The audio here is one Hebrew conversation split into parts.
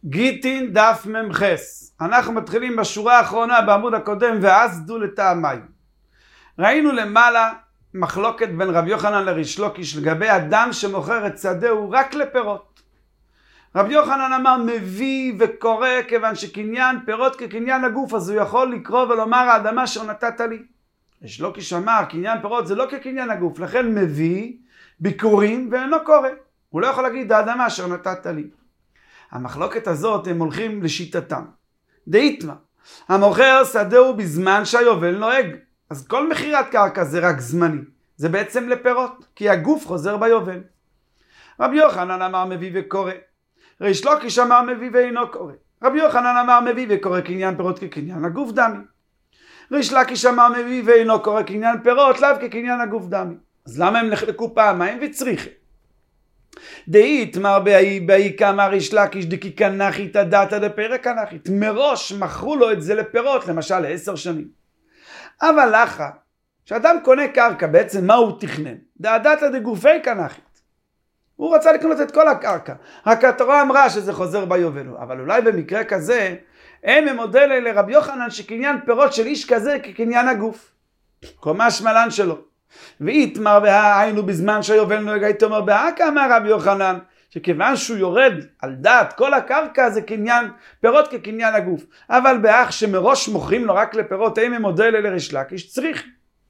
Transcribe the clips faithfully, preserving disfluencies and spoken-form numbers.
גיטין דף ממחס. אנחנו מתחילים בשורה האחרונה בעמוד הקודם, ואז דו לטעמיים. ראינו למעלה מחלוקת בין רבי יוחנן לריש לוקיש לגבי אדם שמוכר את שדהו רק לפירות. רבי יוחנן אמר מביא וקורא, כיוון שקניין פירות כקניין הגוף, אז הוא יכול לקרוא ולומר האדמה אשר נתת לי. ריש לוקיש אמר קניין פירות זה לא כקניין הגוף, לכן מביא ביקורים ואינו קורא. הוא לא יכול להגיד האדמה אשר נתת לי. המחלוקת הזאת הם הולכים לשיטתם. דאיתמא, המוכר שדהו בזמן שהיובל נוהג. אז כל מחירת קרקע זה רק זמני. זה בעצם לפירות, כי הגוף חוזר ביובל. רבי יוחנן אמר מביא וקורא. ריש לוקיש אמר מביא ואינו קורא. רבי יוחנן אמר מביא וקורא קניין פירות כקניין הגוף דמי. ריש לוקיש אמר מביא ואינו קורא קניין פירות לאו כקניין הגוף דמי. אז למה הם נחלקו פעמיים וצריכים? דאית מר באי כמה ריש לוקיש דקי קנחית דתא דפרק קנחית. מראש מכרו לו את זה לפירות, למשל לעשר שנים. אבל לך, שאדם קונה קרקע, בעצם מה הוא תכנן? דתא דגופי קנחית. הוא רצה לקנות את כל הקרקע. רק התורה אמרה שזה חוזר ביובל. אבל אולי במקרה כזה, הם המודל לרבי יוחנן שקניין פירות של איש כזה כקניין הגוף. קומה שמלן שלו. ואיתמר והיינו בזמן שהיובל נוהג, הייתי אומר בהקה אמר רבי יוחנן, שכיוון שהוא יורד על דעת כל הקרקע זה קניין פירות כקניין הגוף. אבל באח שמראש מוכרים לו רק לפירות, הם המודל לריש לוקיש צריך.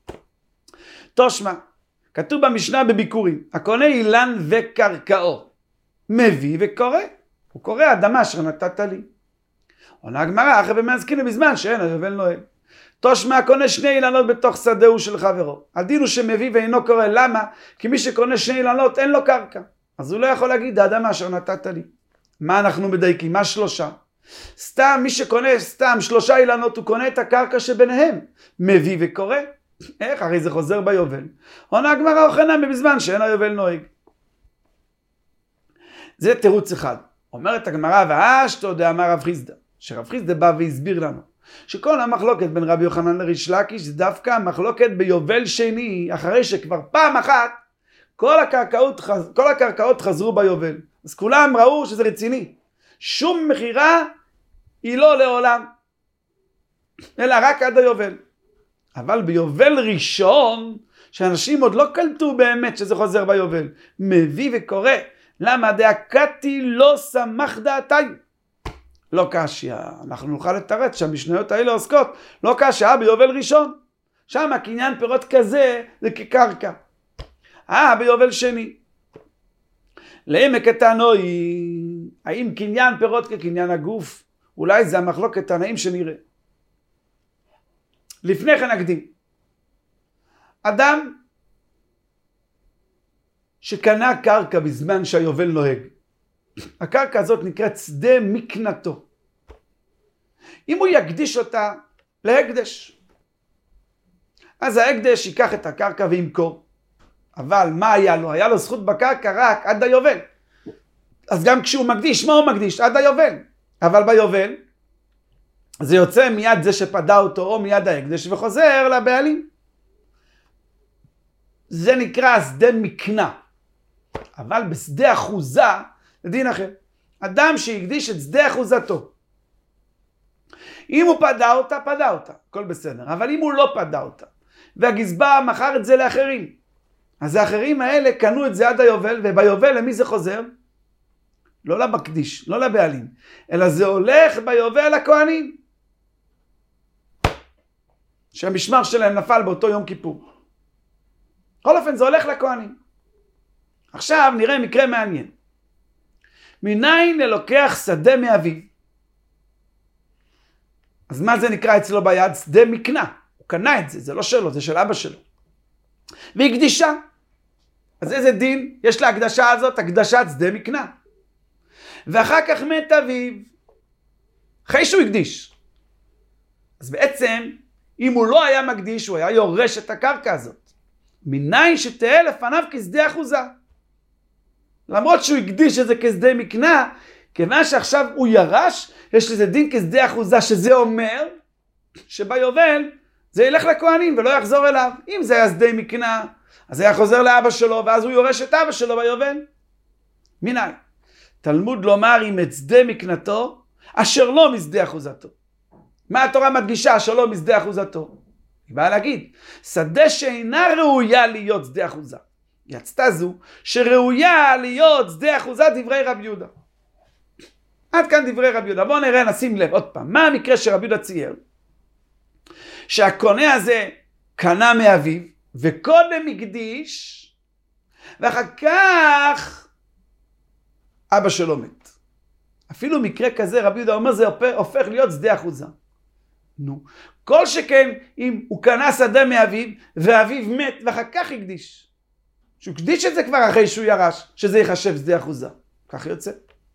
תושמע, כתוב במשנה בביקורים, הקונה אילן וקרקעו, מביא וקורא. הוא קורא אדמה אשר נתת לי. עונה הגמרא, אחרי במזכינו בזמן שאין היובל נוהג. תושמע, קונה שני אילנות בתוך שדהו של חברו. הדין הוא שמביא ואינו קורא. למה? כי מי שקונה שני אילנות אין לו קרקע. אז הוא לא יכול להגיד האדמה אשר נתת לי. מה אנחנו מדייקים? מה שלושה? סתם מי שקונה סתם שלושה אילנות, הוא קונה את הקרקע שביניהם. מביא וקורא. איך? הרי זה חוזר ביובל. עונה הגמרא, אוכנה בזמן שאין היובל נוהג. זה תירוץ אחד. אומרת הגמרא, ואשתו דאמר רב חיסדא, שרב חיסדא בא והסביר לנו שכל המחלוקת בין רבי יוחנן לריש לוקיש זה דווקא המחלוקת ביובל שני, אחרי שכבר פעם אחת כל הקרקעות, כל הקרקעות חזרו ביובל. אז כולם ראו שזה רציני. שום מחירה היא לא לעולם, אלא רק עד היובל. אבל ביובל ראשון, שאנשים עוד לא קלטו באמת שזה חוזר ביובל, מביא וקורא. למה? דאקתי לא שמח דעתי. לא קשיא, אנחנו נוכל לתרץ שהמשניות האלה עוסקות, לא קשיא ביובל ראשון. שם הקניין פירות כזה זה כקרקע. אה, ביובל שני. לעמק התנאי, האם קניין פירות כקניין הגוף? אולי זה המחלוקת תנאים שנראה. לפני כן נקדים. אדם שקנה קרקע בזמן שהיובל נוהג. הקרקע הזאת נקראת שדה מקנתו. אם הוא יקדיש אותה להקדש, אז ההקדש ייקח את הקרקע וימכור. אבל מה היה לו? היה לו זכות בקרקע רק עד היובל. אז גם כשהוא מקדיש, מה הוא מקדיש? עד היובל. אבל ביובל זה יוצא מיד זה שפדה אותו או מיד ההקדש וחוזר לבעלים. זה נקרא שדה מקנה. אבל בשדה אחוזה זה דין אחר. אדם שהקדיש את שדה אחוזתו, אם הוא פדה אותה, פדה אותה, הכל בסדר. אבל אם הוא לא פדה אותה והגזבר מכר את זה לאחרים, אז האחרים האלה קנו את זה עד היובל, וביובל למי זה חוזר? לא למקדיש, לא לבעלים, אלא זה הולך ביובל לכהנים, שהמשמר שלהם נפל באותו יום כיפור. בכל אופן זה הולך לכהנים. עכשיו נראה מקרה מעניין. מניין ללוקח שדה מאביו? אז מה זה נקרא אצלו ביד? שדה מקנה. הוא קנה את זה, זה לא שלו, זה של אבא שלו. והקדישה. אז איזה דין יש להקדשה הזאת? הקדשת שדה מקנה. ואחר כך מת אביו, אחרי שהוא הקדיש. אז בעצם, אם הוא לא היה מקדיש, הוא היה יורש את הקרקע הזאת. מניין שתהיה לפניו כשדה אחוזה. למרות שהוא הקדיש את זה כשדה מקנה, כיוון שעכשיו הוא ירש, יש לזה דין כשדה אחוזה, שזה אומר שביובל זה ילך לכהנים ולא יחזור אליו. אם זה היה שדה מקנה, אז היה חוזר לאבא שלו, ואז הוא יורש את אבא שלו ביובל. מניין? תלמוד לומר אם את שדה מקנתו, אשר לא משדה אחוזתו. מה התורה מדגישה אשר לא משדה אחוזתו? היא באה להגיד, שדה שאינה ראויה להיות שדה אחוזה. יצתה זו שראויה להיות שדה אחוזה דברי רב יהודה. עד כאן דברי רב יהודה. בואו נראה, נשים לב עוד פעם. מה המקרה שרב יהודה צייר? שהקונה הזה קנה מאביו, וקודם הקדיש, ואחר כך אבא שלו מת. אפילו מקרה כזה רב יהודה אומר זה הופך להיות שדה אחוזה. נו, כל שכן אם הוא קנה שדה מאביו, ואביו מת, ואחר כך הקדיש. שהוא הקדיש את זה כבר אחרי שהוא ירש, שזה יחשב שדה אחוזה. כך יוצא.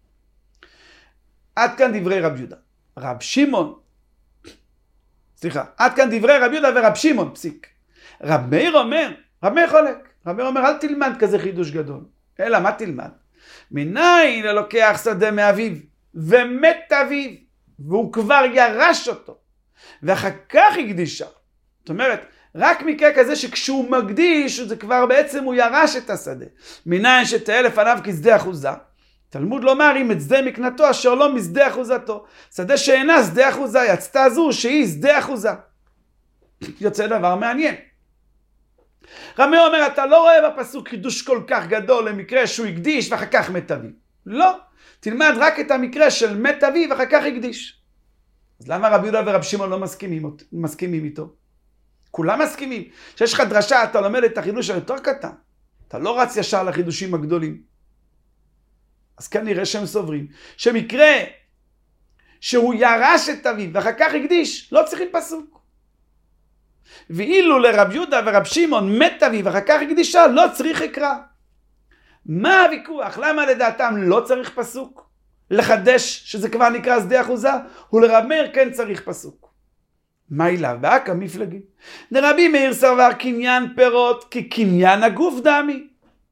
עד כאן דברי רב יהודה. רב שמעון, סליחה, עד כאן דברי רב יהודה ורב שמעון, פסיק. רב מאיר אומר, רב מאיר חולק, רב מאיר אומר, אל תלמד כזה חידוש גדול. אלא מה תלמד? מניין לוקח שדה מאביו, ומת אביו, והוא כבר ירש אותו, ואחר כך הקדישה. זאת אומרת, רק מקרה כזה שכשהוא מקדיש, זה כבר בעצם הוא ירש את השדה. מניין שתהיה לפניו כשדה אחוזה. תלמוד לומר אם את שדה מקנתו אשר לא משדה אחוזתו. שדה שאינה שדה אחוזה, יצתה זו שהיא שדה אחוזה. יוצא דבר מעניין. רמי אומר, אתה לא רואה בפסוק חידוש כל כך גדול למקרה שהוא הקדיש ואחר כך מת אביו. לא, תלמד רק את המקרה של מת אביו ואחר כך הקדיש. אז למה רב יהודה ורב שמעון לא מסכימים, מסכימים איתו? כולם מסכימים. שיש לך דרשה, אתה לומד את החידוש היותר קטן. אתה לא רץ ישר לחידושים הגדולים. אז כנראה שהם סוברים שמקרה שהוא ירש את אביו ואחר כך הקדיש, לא צריכים פסוק. ואילו לרב יהודה ורב שמעון מת אביו ואחר כך הקדישה, לא צריך יקרא. מה הוויכוח? למה לדעתם לא צריך פסוק? לחדש שזה כבר נקרא שדה אחוזה? ולרב מאיר כן צריך פסוק. מה אליו? באקה מפלגי. לרבי מאיר סבר קניין פירות כקניין הגוף דמי.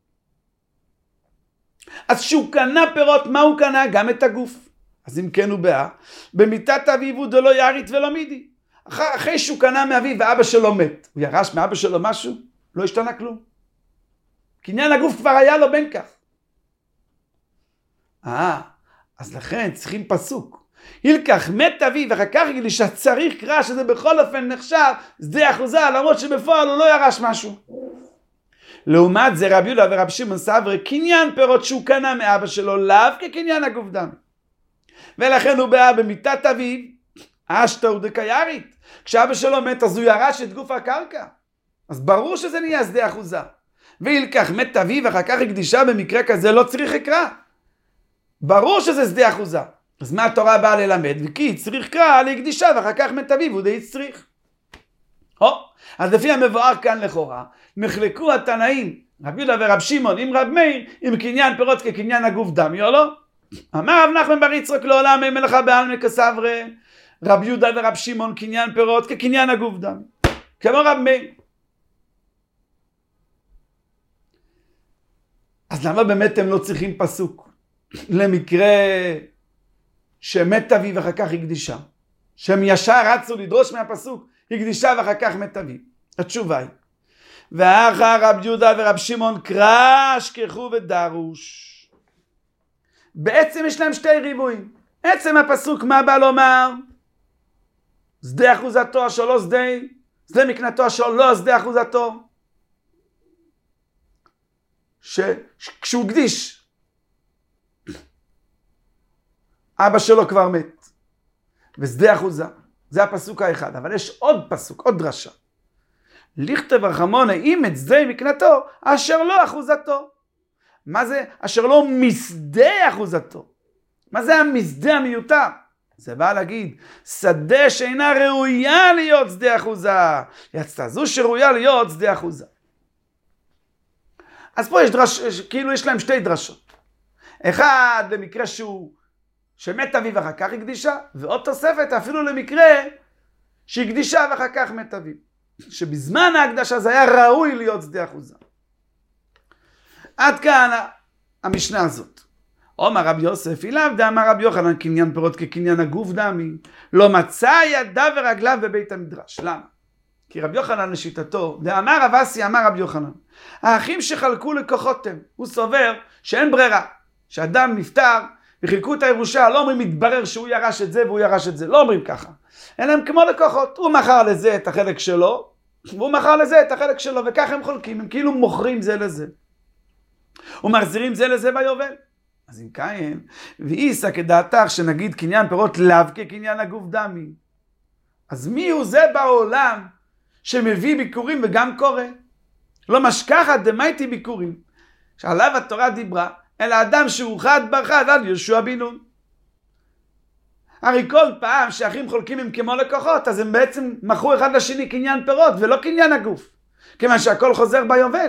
אז שהוא קנה פירות, מה הוא קנה? גם את הגוף. אז אם כן הוא בא, במיתת אביו הוא דלא ירית ולא מידי. אחרי, אחרי שהוא קנה מאביו ואבא שלו מת, הוא ירש מאבא שלו משהו? לא השתנה כלום. קניין הגוף כבר היה לו בין כך. אה, אז לכן צריכים פסוק. ילקח מת אביו ואחר כך יגיד לי שצריך קרא שזה בכל אופן נחשב שדה אחוזה, למרות שבפועל הוא לא ירש משהו. לעומת זה רב יהודה ורב שמעון סברי קניין פירות שהוא קנה מאבא שלו לאו כקניין הגוף דם. ולכן הוא בא במיתת אביו, אשתא הוא דקיירית. כשאבא שלו מת אז הוא ירש את גוף הקרקע. אז ברור שזה נהיה שדה אחוזה. וילקח מת אביו ואחר כך הקדישה במקרה כזה לא צריך לקרא. ברור שזה שדה אחוזה. אז מה התורה באה ללמד? וכי צריך קרא להקדישה ואחר כך מת אביו הוא די צריך. או, אז לפי המבואר כאן לכאורה, מחלקו התנאים, רב יהודה ורב שמעון עם רב מאיר, עם קניין פירות כקניין הגוף דמי או לא? אמר רב נחמן בר יצחק לעולם מי מלאכה בעלמא כסברי, רב יהודה ורב שמעון קניין פירות כקניין הגוף דמי. כמו רב מאיר. אז למה באמת הם לא צריכים פסוק? למקרה שמת אביו ואחר כך הקדישה. שהם ישר רצו לדרוש מהפסוק, הקדישה ואחר כך מת אביו. התשובה היא, ואחר רב יהודה ורב שמעון קרא שכחו ודרוש. בעצם יש להם שתי ריבועים. עצם הפסוק מה בא לומר? שדה אחוזתו אשר לא שדה, שדה מקנתו אשר לא שדה אחוזתו. שכשהוא הקדיש, אבא שלו כבר מת. ושדה אחוזה. זה הפסוק האחד. אבל יש עוד פסוק, עוד דרשה. לכתב רחמונה אם את שדה מקנתו אשר לא אחוזתו. מה זה? אשר לא משדה אחוזתו. מה זה המשדה המיותר? זה בא להגיד, שדה שאינה ראויה להיות שדה אחוזה. יצתה זו שראויה להיות שדה אחוזה. אז פה יש דרש, כאילו יש להם שתי דרשות. אחד למקרה שהוא, שמת אביו ואחר כך הקדישה, ועוד תוספת אפילו למקרה שהקדישה ואחר כך מת אביו. שבזמן ההקדשה זה היה ראוי להיות שדה אחוזה. עד כאן המשנה הזאת. אומר רב יוסף, אילאו דאמר רב יוחנן קניין פירות כקניין הגוף דמי, לא מצא ידיו ורגליו בבית המדרש. למה? כי רב יוחנן לשיטתו, דאמר רב אסי אמר רב יוחנן, האחים שחלקו לקוחותם, הוא סובר שאין ברירה, שאדם נפטר וחילקו את הירושה, לא אומרים מתברר שהוא ירש את זה והוא ירש את זה, לא אומרים ככה. אלא הם כמו לקוחות, הוא מכר לזה את החלק שלו, והוא מכר לזה את החלק שלו, וככה הם חולקים, הם כאילו מוכרים זה לזה. ומחזירים זה לזה ביובל. אז אם כן, ואיסא כדעתך שנגיד קניין פירות לאו כקניין הגוף דמי. אז מי הוא זה בעולם שמביא ביקורים וגם קורא? לא משכחת דמייתי ביקורים, שעליו התורה דיברה, אלא אדם שהוא חד בר חד על יהושע בן נון. הרי כל פעם שאחים חולקים הם כמו לקוחות, אז הם בעצם מכרו אחד לשני קניין פירות ולא קניין הגוף, כיוון שהכל חוזר ביובל.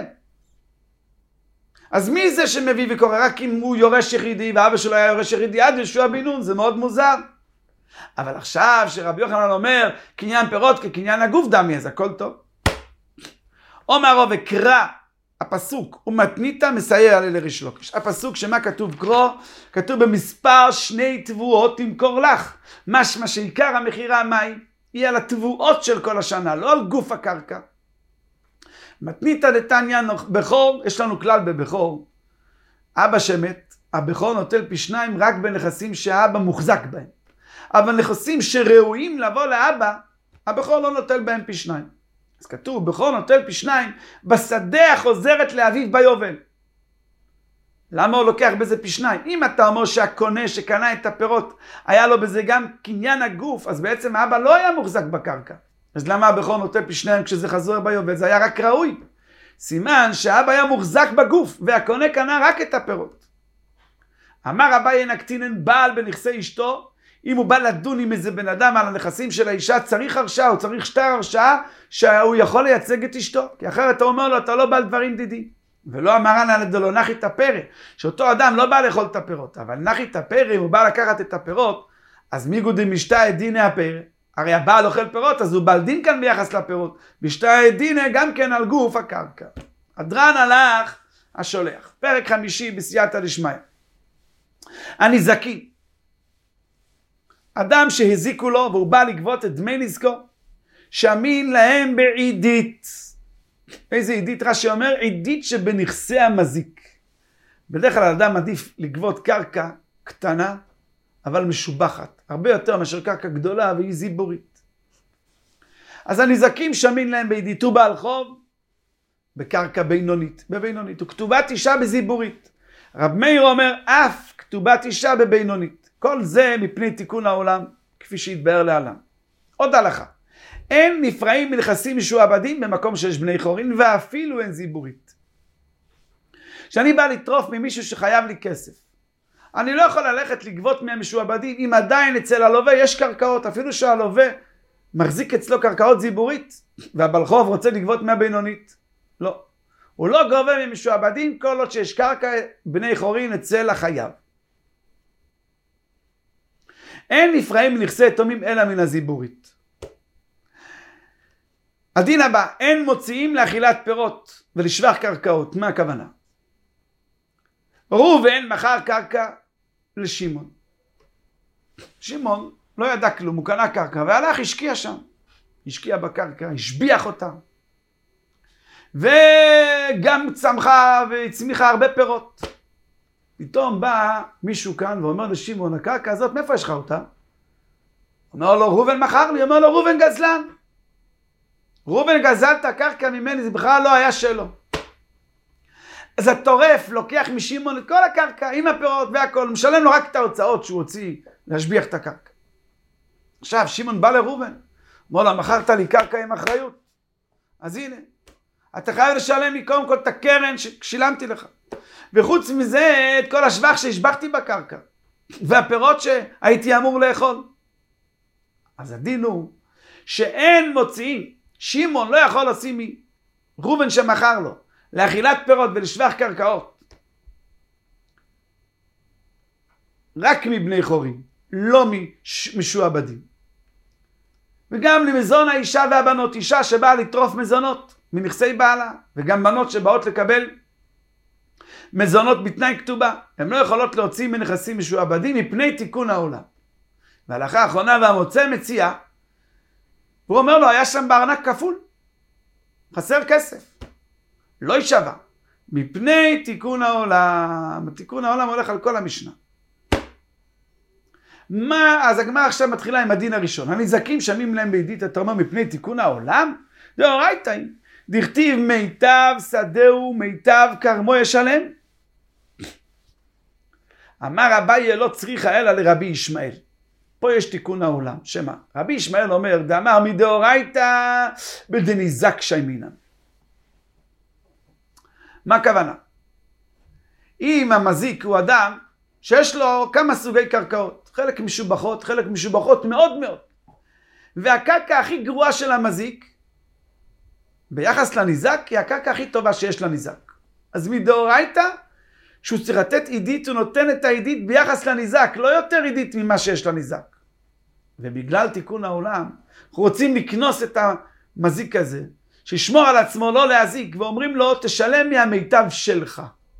אז מי זה שמביא וקורא? רק אם הוא יורש יחידי, ואבא שלו היה יורש יחידי עד יהושע בן נון, זה מאוד מוזר. אבל עכשיו שרבי יוחנן אומר קניין פירות כקניין הגוף דמי, אז הכל טוב. אומר רב וקרא הפסוק ומתנית מסייע לריש לוקיש. הפסוק שמה כתוב קרוא? כתוב במספר שני תבואות תמכור לך. משמע שעיקר המחירה מהי? היא על התבואות של כל השנה, לא על גוף הקרקע. מתנית דתניא בכור, יש לנו כלל בבכור. אבא שמת, הבכור נוטל פי שניים רק בנכסים שהאבא מוחזק בהם. אבל נכסים שראויים לבוא לאבא, הבכור לא נוטל בהם פי שניים. אז כתוב, בכור נוטל פי שניים, בשדה החוזרת לאביו ביובל. למה הוא לוקח בזה פי שניים? אם אתה אומר שהקונה שקנה את הפירות, היה לו בזה גם קניין הגוף, אז בעצם האבא לא היה מוחזק בקרקע. אז למה הבכור נוטל פי שניים כשזה חזור ביובל? זה היה רק ראוי. סימן שהאבא היה מוחזק בגוף, והקונה קנה רק את הפירות. אמר אביי נקטינן בעל בנכסי אשתו, אם הוא בא לדון עם איזה בן אדם על הנכסים של האישה, צריך הרשעה, הוא צריך שטר הרשעה שהוא יכול לייצג את אשתו. כי אחרת הוא אומר לו, אתה לא בא לדברים דידי. ולא אמרן על דלא נחי את הפרא, שאותו אדם לא בא לאכול את הפירות. אבל נחי את הפרא, אם הוא בא לקחת את הפירות, אז מי גודי משתה את דיני הפרא? הרי הבעל אוכל פירות, אז הוא בעל דין כאן ביחס לפירות. משתה את דיני גם כן על גוף הקרקע. הדרן הלך השולח. פרק חמישי בסייעתא דשמיא. הנזקין. אדם שהזיקו לו והוא בא לגבות את דמי נזקו, שמין להם בעידית. איזה עידית? רש"י אומר, עידית שבנכסי המזיק. בדרך כלל אדם עדיף לגבות קרקע קטנה, אבל משובחת. הרבה יותר מאשר קרקע גדולה והיא זיבורית. אז הנזקים שמין להם בעידית. הוא בעל חוב בקרקע בינונית. בבינונית. וכתובת אישה בזיבורית. רב מאיר אומר, אף כתובת אישה בבינונית. כל זה מפני תיקון העולם, כפי שהתבאר לעולם. עוד הלכה. אין נפרעים מנכסים משועבדים במקום שיש בני חורין, ואפילו אין זיבורית. כשאני בא לטרוף ממישהו שחייב לי כסף, אני לא יכול ללכת לגבות מהמשועבדים, אם עדיין אצל הלווה יש קרקעות, אפילו שהלווה מחזיק אצלו קרקעות זיבורית, והבעל חוב רוצה לגבות מהבינונית. לא. הוא לא גובה ממשועבדים כל עוד שיש קרקע בני חורין אצל החייב. אין נפרעים מנכסי יתומים אלא מן הזיבורית. הדין הבא, אין מוציאים לאכילת פירות ולשבח קרקעות. מה הכוונה? ראובן מכר קרקע לשמעון. שמעון לא ידע כלום, הוא קנה קרקע והלך, השקיע שם. השקיע בקרקע, השביח אותה. וגם צמחה והצמיחה הרבה פירות. פתאום בא מישהו כאן ואומר לשמעון, הקרקע הזאת, מאיפה יש לך אותה? אומר לו, ראובן מכר לי. אומר לו, ראובן גזלן. ראובן גזל את הקרקע ממני, זה בכלל לא היה שלו. אז הטורף לוקח משמעון את כל הקרקע עם הפירות והכל, משלם לו רק את ההוצאות שהוא הוציא להשביח את הקרקע. עכשיו שמעון בא לראובן, אומר לו, מכרת לי קרקע עם אחריות. אז הנה, אתה חייב לשלם לי קודם כל את הקרן ששילמתי לך. וחוץ מזה את כל השבח שהשבחתי בקרקע. והפירות שהייתי אמור לאכול. אז הדין הוא שאין מוציאים. שמעון לא יכול לשים מראובן שמכר לו לאכילת פירות ולשבח קרקעות. רק מבני חורין, לא משועבדים. וגם למזון האישה והבנות, אישה שבאה לטרוף מזונות מנכסי בעלה, וגם בנות שבאות לקבל מזונות בתנאי כתובה, הן לא יכולות להוציא מנכסים משועבדים מפני תיקון העולם. וההלכה האחרונה והמוצא מציע, הוא אומר לו, היה שם בארנק כפול, חסר כסף, לא יישבע. מפני תיקון העולם. תיקון העולם הולך על כל המשנה. מה, אז הגמרא עכשיו מתחילה עם הדין הראשון. הנזקים שמים להם בידית התרומה מפני תיקון העולם? דאורייתא היא. דכתיב מיטב שדהו מיטב כרמו ישלם. אמר אביי לא צריכה אלא לרבי ישמעאל. פה יש תיקון העולם. שמה? רבי ישמעאל אומר, דאמר מדאורייתא בדניזק שיימינן. מה הכוונה? אם המזיק הוא אדם שיש לו כמה סוגי קרקעות, חלק משובחות, חלק משובחות מאוד מאוד, והקרקע הכי גרועה של המזיק ביחס לניזק היא הקרקע הכי טובה שיש לניזק. אז מדאורייתא שהוא צריך לתת עידית, הוא נותן את העידית ביחס לניזק, לא יותר עידית ממה שיש לניזק. ובגלל תיקון העולם אנחנו רוצים לקנוס את המזיק הזה, שישמור על עצמו לא להזיק, ואומרים לו תשלם מהמיטב שלך.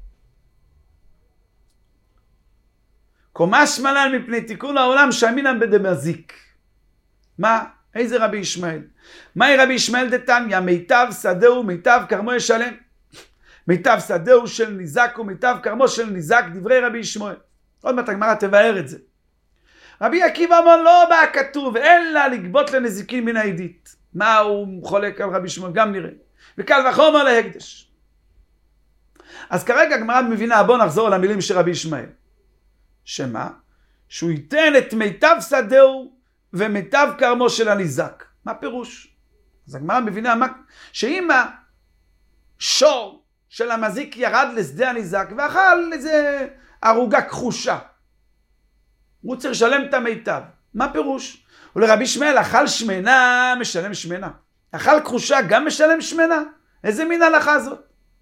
קומש מלן מפני תיקון העולם שאמינן בדמזיק. מה? איזה רבי ישמעאל? מהי רבי ישמעאל דתניא? מיטב שדהו מיטב כרמו ישלם. מיטב שדהו של ניזק ומיטב כרמו של ניזק, דברי רבי ישמעאל. עוד מעט הגמרא תבאר את זה. רבי עקיבא אמר לא בא כתוב אלא לגבות לנזיקין מן העידית. מה הוא חולק על רבי ישמעאל? גם נראה. וקל וחומר להקדש. אז כרגע הגמרא מבינה, בוא נחזור למילים של רבי ישמעאל. שמה? שהוא ייתן את מיטב שדהו ומיטב כרמו של הניזק. מה פירוש? אז הגמרא מבינה מה? שאם השור של המזיק ירד לשדה הניזק ואכל איזה ערוגה כחושה, הוא צריך לשלם את המיטב. מה פירוש? ולרבי ישמעאל, אכל שמנה משלם שמנה, אכל כחושה גם משלם שמנה. איזה מין הלכה זאת?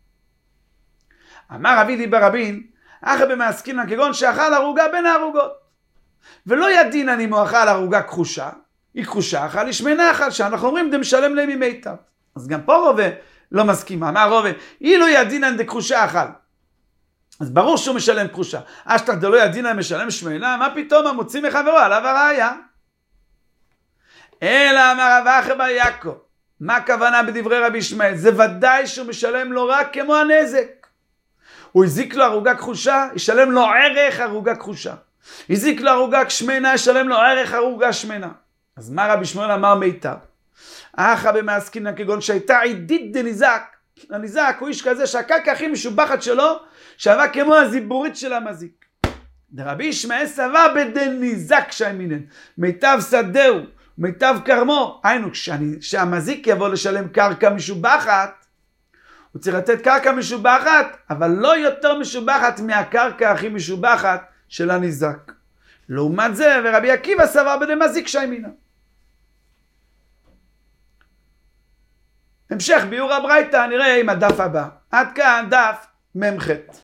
אמר רבי דיבר רבין, אחר במעסקינן כגון שאכל ערוגה בין הערוגות, ולא ידינן אם הוא אכל ערוגה כחושה, היא כחושה אכל, היא שמנה אכל, שאנחנו אומרים דם משלם להם ממיטב. אז גם פה רובה לא מסכימה. אמר רובה, אילו ידינן דכחושה אכל, אז ברור שהוא משלם כחושה. אשתך דלא ידינן משלם שמנה, מה פתאום המוציא מחברו עליו הראיה? אלא אמר רב אחא בר יעקב, מה הכוונה בדברי רבי ישמעאל? זה ודאי שהוא משלם לו רק כמו הנזק. הוא הזיק לו ערוגה כחושה, ישלם לו ערך ערוגה כחושה. הזיק לו ערוגה שמנה, ישלם לו ערך ערוגה שמנה. אז מה רבי ישמעאל אמר מיטב? אחא במעסקינן כגון שהייתה עידית דניזק. הניזק הוא איש כזה שהקרקע הכי משובחת שלו שווה כמו הזיבורית של המזיק. דרבי ישמעאל סבר בדניזק שיימינן. מיטב שדהו, מיטב כרמו. היינו, כשהמזיק יבוא לשלם קרקע משובחת, הוא צריך לתת קרקע משובחת, אבל לא יותר משובחת מהקרקע הכי משובחת של הניזק. לעומת זה, ורבי עקיבא סבר בדמזיק שיימינן. המשך ביאור הברייתא נראה עם הדף הבא. עד כאן דף ממחת.